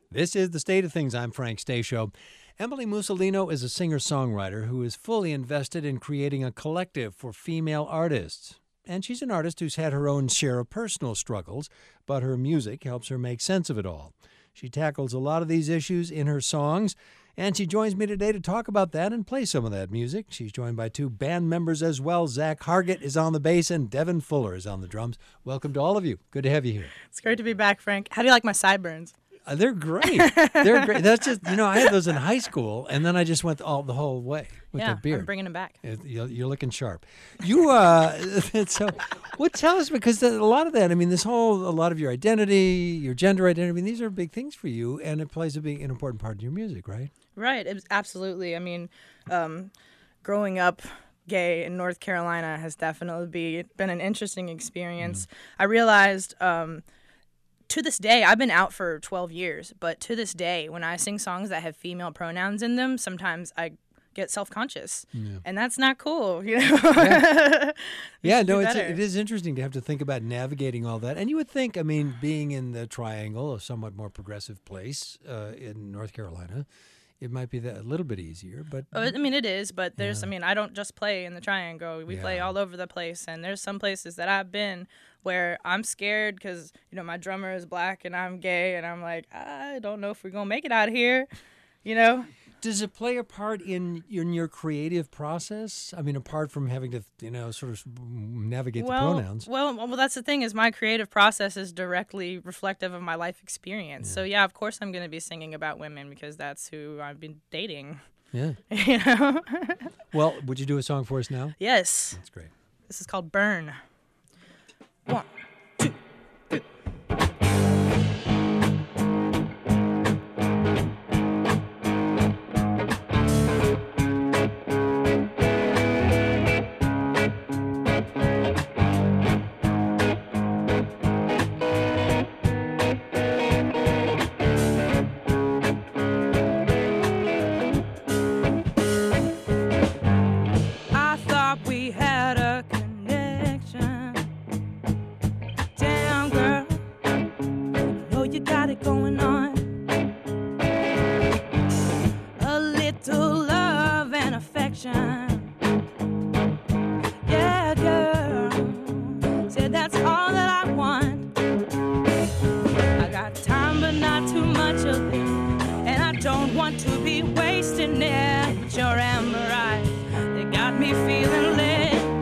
This is The State of Things. I'm Frank Stasio. Emily Mussolino is a singer-songwriter who is fully invested in creating a collective for female artists. And she's an artist who's had her own share of personal struggles, but her music helps her make sense of it all. She tackles a lot of these issues in her songs, and she joins me today to talk about that and play some of that music. She's joined by two band members as well. Zach Hargett is on the bass and Devin Fuller is on the drums. Welcome to all of you. Good to have you here. It's great to be back, Frank. How do you like my sideburns? They're great. They're great. That's just, I had those in high school, and then I just went the whole way with the beard. I'm bringing them back. You're looking sharp. So, tell us, because a lot of that, a lot of your identity, your gender identity, these are big things for you, and it plays an important part in your music, right? Right. Absolutely. Growing up gay in North Carolina has definitely been an interesting experience. I realized to this day, I've been out for 12 years, but to this day, when I sing songs that have female pronouns in them, sometimes I get self-conscious, and that's not cool, Yeah, it is interesting to have to think about navigating all that. And you would think, being in the Triangle, a somewhat more progressive place in North Carolina, it might be a little bit easier, but... it is, but there's, I don't just play in the Triangle. We play all over the place, and there's some places that I've been where I'm scared because, my drummer is black and I'm gay, and I'm like, I don't know if we're going to make it out of here, Does it play a part in your creative process? Apart from having to, sort of navigate the pronouns. Well, that's the thing, is my creative process is directly reflective of my life experience. So, of course I'm going to be singing about women because that's who I've been dating. Yeah. Well, would you do a song for us now? Yes. That's great. This is called Burn. 1, 2, 3. Yeah, girl, said that's all that I want. I got time, but not too much of it, and I don't want to be wasting it. Your amber eyes, they got me feeling lit.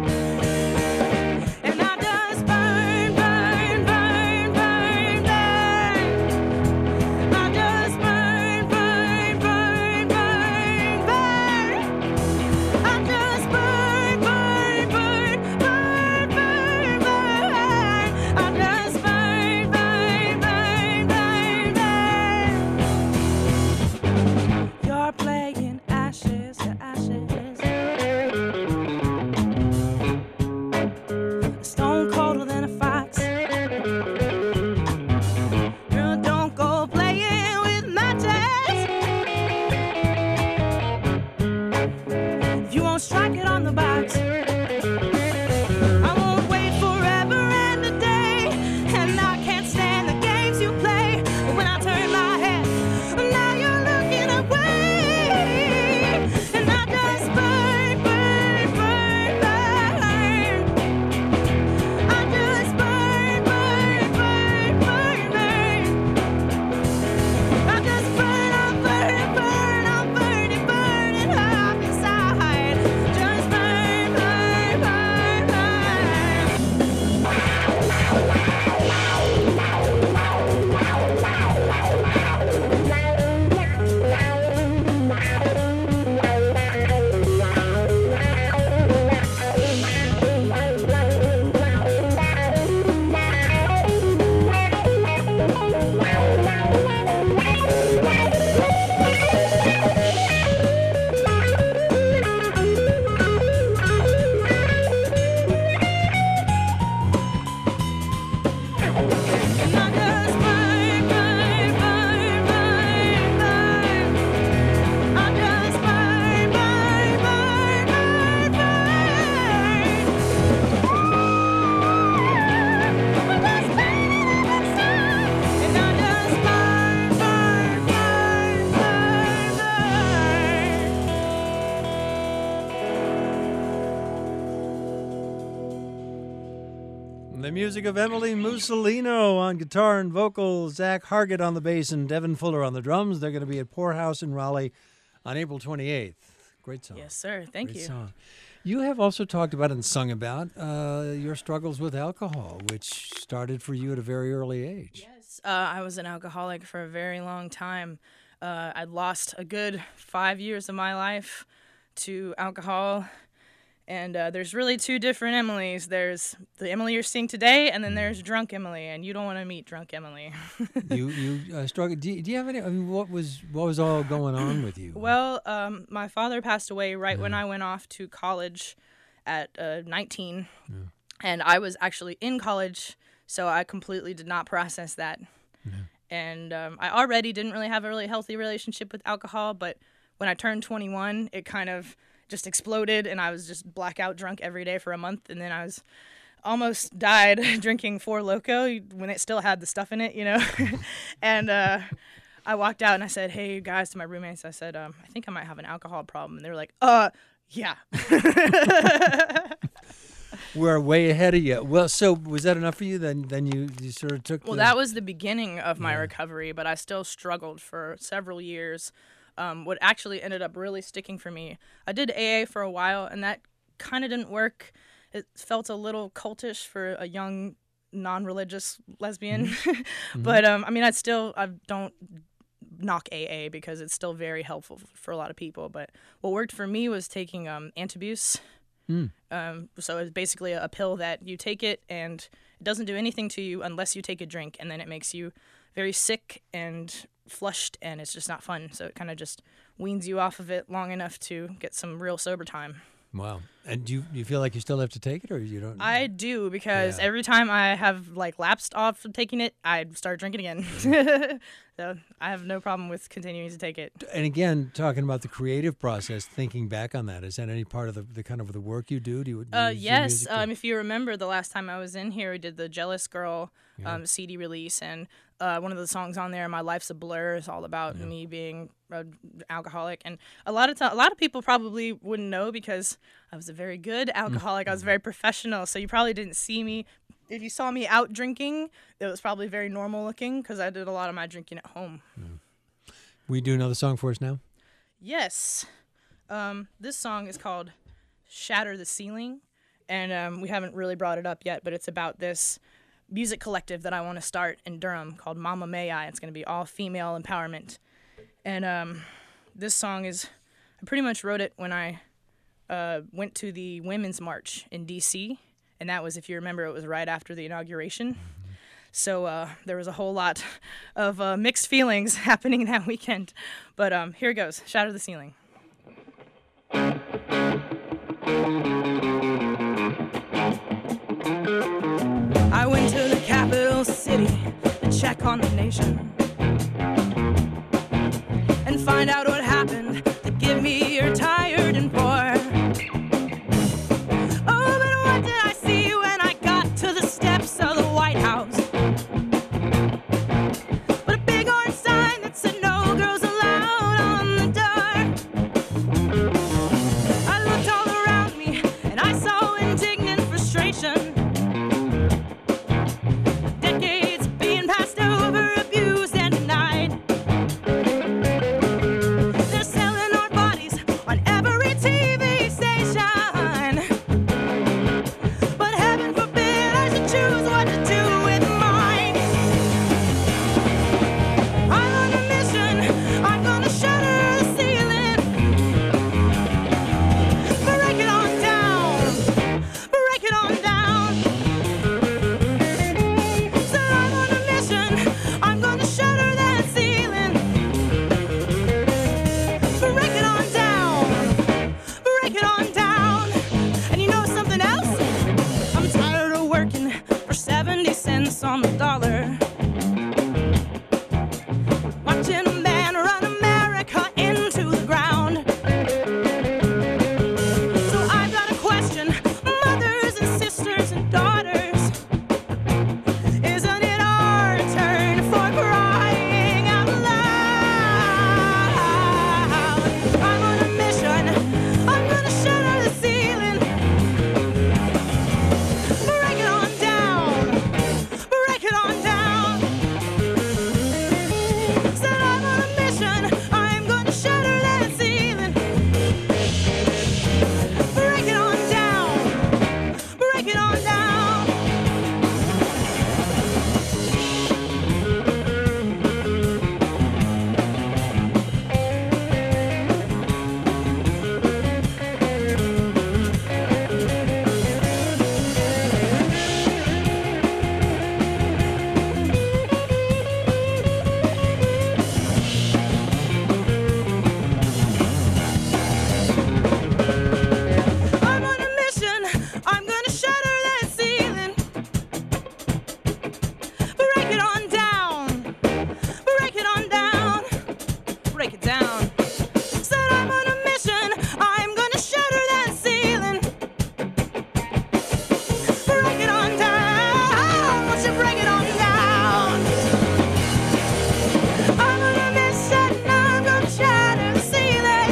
And I just burn, burn, burn, burn, burn. I just burn, burn, burn, burn, burn. I just burn, burn, burn, burn, burn, burn. I just burn, burn, burn, burn, burn. You're playing ashes to ashes. The music of Emily Mussolino on guitar and vocals, Zach Hargett on the bass, and Devin Fuller on the drums. They're going to be at Poorhouse in Raleigh on April 28th. Great song. Yes, sir. Thank Great you. Song. You have also talked about and sung about your struggles with alcohol, which started for you at a very early age. Yes, I was an alcoholic for a very long time. I'd lost a good 5 years of my life to alcohol. And there's really two different Emilys. There's the Emily you're seeing today, and then there's drunk Emily, and you don't want to meet drunk Emily. you struggled. Do you have any? I mean, what was all going on with you? Well, my father passed away right when I went off to college at 19, and I was actually in college, so I completely did not process that. And I already didn't really have a really healthy relationship with alcohol, but when I turned 21, it kind of just exploded, and I was just blackout drunk every day for a month, and then I was almost died drinking Four Loko when it still had the stuff in it, you know. And I walked out and I said, "Hey guys," to my roommates, I said, "I think I might have an alcohol problem," and they were like, yeah. We're way ahead of you. Well, so was that enough for you? Then you sort of took. Well, that was the beginning of my recovery, but I still struggled for several years. What actually ended up really sticking for me, I did AA for a while, and that kind of didn't work. It felt a little cultish for a young, non-religious lesbian. But, I mean, I don't knock AA because it's still very helpful for a lot of people. But what worked for me was taking Antabuse. So it's basically a pill that you take it, and it doesn't do anything to you unless you take a drink, and then it makes you very sick and flushed, and it's just not fun. So it kind of just weans you off of it long enough to get some real sober time. Wow. And do you feel like you still have to take it, or you don't? I do, because every time I have lapsed off of taking it, I start drinking again. So I have no problem with continuing to take it. And again, talking about the creative process, thinking back on that, is that any part of the kind of the work you do? Do you use yes. music If you remember, the last time I was in here, we did the Jealous Girl CD release, and one of the songs on there, "My Life's a Blur," is all about me being an alcoholic. And a lot of people probably wouldn't know because I was a very good alcoholic. I was very professional, so you probably didn't see me. If you saw me out drinking, it was probably very normal looking because I did a lot of my drinking at home. Will you do another song for us now? Yes. This song is called "Shatter the Ceiling," and we haven't really brought it up yet, but it's about this music collective that I want to start in Durham called Mama May I. It's going to be all female empowerment. And this song I pretty much wrote it when I went to the Women's March in D.C., and that was, if you remember, it was right after the inauguration. So there was a whole lot of mixed feelings happening that weekend. But here it goes, "Shatter the Ceiling." I went to the capital city to check on the nation and find out what happened to give me you're tired and poor. Oh, but what did I see when I got to the steps of the White House? But a big orange sign that said "No girls allowed" on the door. I looked all around me and I saw indignant frustration. Decades being passed over, abused and denied. break it down. Said I'm on a mission, I'm gonna shatter that ceiling. Break it on down, won't you break it on down? I'm on a mission, I'm gonna shatter the ceiling.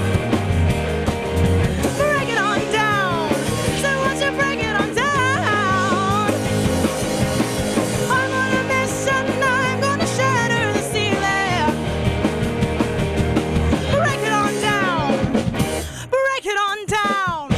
Break it on down, so won't you break it on down? I'm on a mission, I'm gonna shatter the ceiling. Break it on down, break it on down.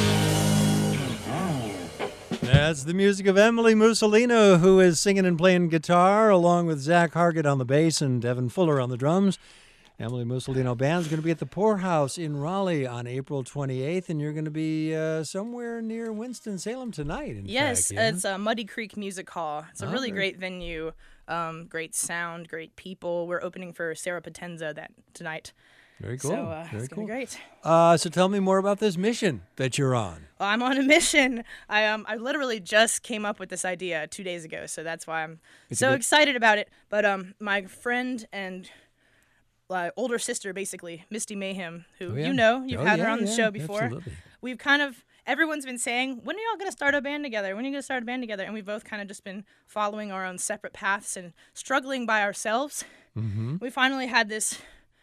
That's the music of Emily Mussolino, who is singing and playing guitar, along with Zach Hargett on the bass and Devin Fuller on the drums. Emily Mussolino Band's going to be at the Poorhouse in Raleigh on April 28th, and you're going to be somewhere near Winston-Salem tonight. Yes, it's Muddy Creek Music Hall. It's a really great venue, great sound, great people. We're opening for Sarah Potenza tonight. Very cool. So Very it's going to be great. So tell me more about this mission that you're on. Well, I'm on a mission. I literally just came up with this idea 2 days ago, so that's why I'm so excited about it. But my friend and older sister, basically, Misty Mayhem, who you've had her on the show before. Absolutely. We've everyone's been saying, when are y'all going to start a band together? When are you going to start a band together? And we've both kind of just been following our own separate paths and struggling by ourselves. Mm-hmm. We finally had this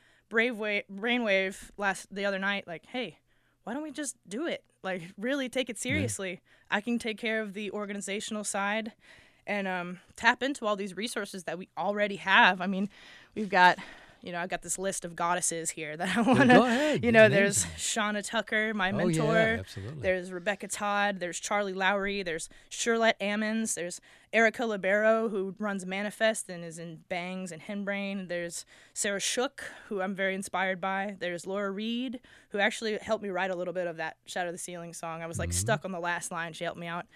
brainwave the other night, like, hey, why don't we just do it? Like, really take it seriously. Yeah. I can take care of the organizational side and tap into all these resources that we already have. I mean, we've got, I've got this list of goddesses here that I want to, there's Shauna Tucker, my mentor. Yeah, absolutely. There's Rebecca Todd. There's Charlie Lowry. There's Shirlette Ammons. There's Erica Libero, who runs Manifest and is in Bangs and Henbrain. There's Sarah Shook, who I'm very inspired by. There's Laura Reed, who actually helped me write a little bit of that Shatter the Ceiling song. I was stuck on the last line. She helped me out.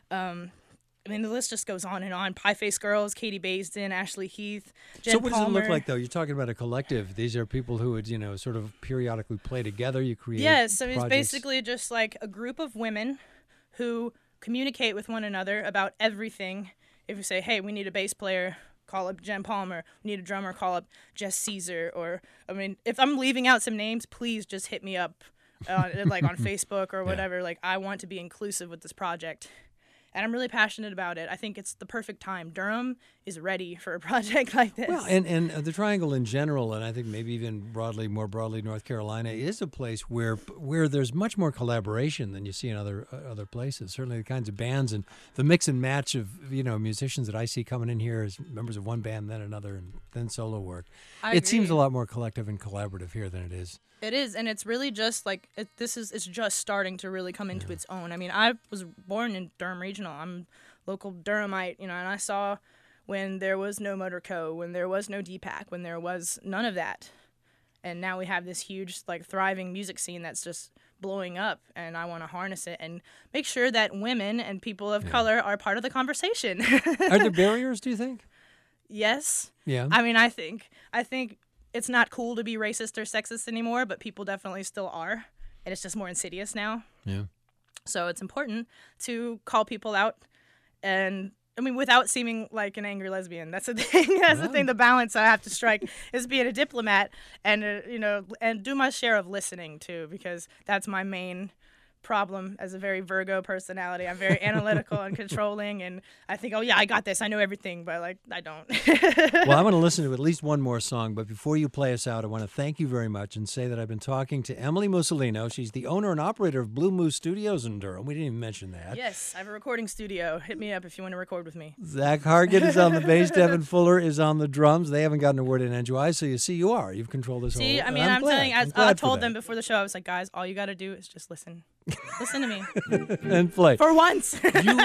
I mean, the list just goes on and on. Pie Face Girls, Katie Baisden, Ashley Heath, Jen So what Palmer. does it look like, though? You're talking about a collective. These are people who would, sort of periodically play together. You create Yes, so it's projects. basically just like a group of women who communicate with one another about everything. If you say, hey, we need a bass player, call up Jen Palmer. We need a drummer, call up Jess Caesar. Or, if I'm leaving out some names, please just hit me up on Facebook or whatever. Like, I want to be inclusive with this project. And I'm really passionate about it. I think it's the perfect time. Durham is ready for a project like this. Well, and the Triangle in general, and I think maybe even more broadly, North Carolina is a place where there's much more collaboration than you see in other places. Certainly the kinds of bands and the mix and match of musicians that I see coming in here as members of one band, then another, and then solo work. It seems a lot more collective and collaborative here than it is. It is, and it's really just like it's just starting to really come into its own. I mean, I was born in Durham Regional. I'm local Durhamite, and I saw when there was no Motor Co., when there was no DPAC, when there was none of that. And now we have this huge, thriving music scene that's just blowing up, and I want to harness it and make sure that women and people of color are part of the conversation. Are there barriers, do you think? Yes. Yeah. I mean, I think it's not cool to be racist or sexist anymore, but people definitely still are, and it's just more insidious now. Yeah. So it's important to call people out, and without seeming like an angry lesbian. That's the thing. That's the thing. The balance I have to strike is being a diplomat and and do my share of listening too, because that's my main problem as a very Virgo personality. I'm very analytical and controlling, and I think, oh yeah, I got this, I know everything, but I don't. Well, I'm going to listen to at least one more song, but before you play us out, I want to thank you very much and say that I've been talking to Emily Mussolino. She's the owner and operator of Blue Moose Studios in Durham. We didn't even mention that. Yes, I have a recording studio. Hit me up if you want to record with me. Zach Hargett is on the bass. Devin Fuller is on the drums. They haven't gotten a word in edgewise, so you've controlled this whole. I'm telling you, I told them before the show, I was like, guys, all you got to do is just listen. Listen to me. And play. For once.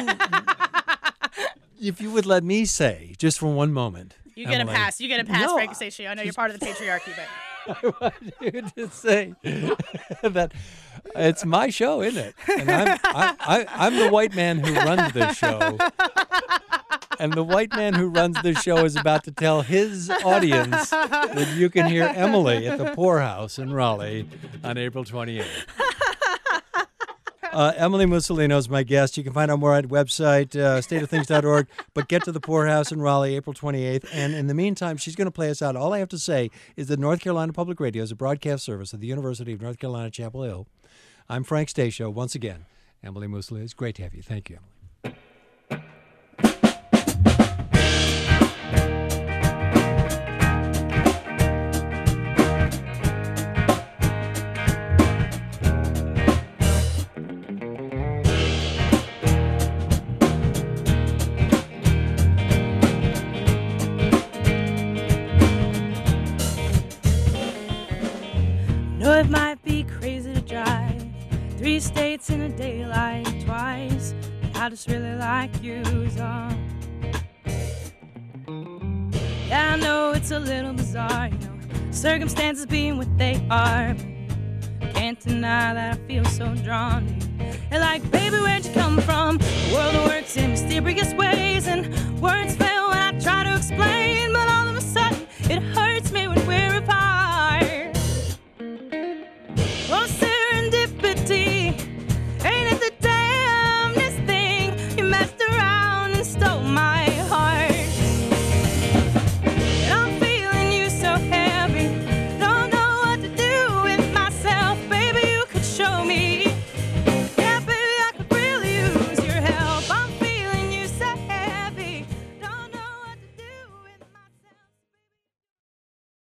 If you would let me say, just for one moment. You get a pass. You get a pass, Frank Station. I know you're part of the patriarchy, but. I want you to say that it's my show, isn't it? And I'm the white man who runs this show. And the white man who runs this show is about to tell his audience that you can hear Emily at the Poorhouse in Raleigh on April 28th. Emily Mussolino is my guest. You can find out more at website, stateofthings.org. But get to the Poorhouse in Raleigh, April 28th. And in the meantime, she's going to play us out. All I have to say is that North Carolina Public Radio is a broadcast service of the University of North Carolina, Chapel Hill. I'm Frank Stasio. Once again, Emily Mussolino, it's great to have you. Thank you, Emily. Know it might be crazy to drive 3 states in a day like twice. I just really like you, so. Yeah, I know it's a little bizarre, you know, circumstances being what they are. But can't deny that I feel so drawn to you. And like, baby, where'd you come from? A world that works in mysterious ways, and words fail when I try to explain. But all of a sudden, it hurts.